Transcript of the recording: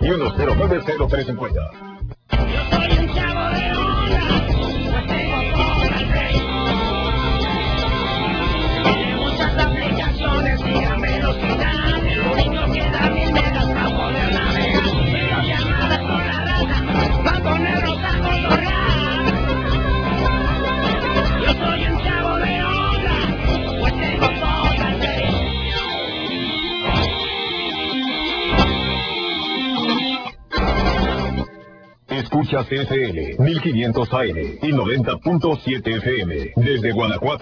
y 1090350. Yo soy un chavo de onda, pues tengo todo el rey. Tiene muchas aplicaciones y gran velocidad. El único que da 1000 megas para poder navegar. Pero llamadas con la raza, para ponernos a cotorrear. Yo soy un chavo de onda, pues tengo todo el rey. Escuchas CFL 1500 AM y 90.7 FM desde Guanajuato.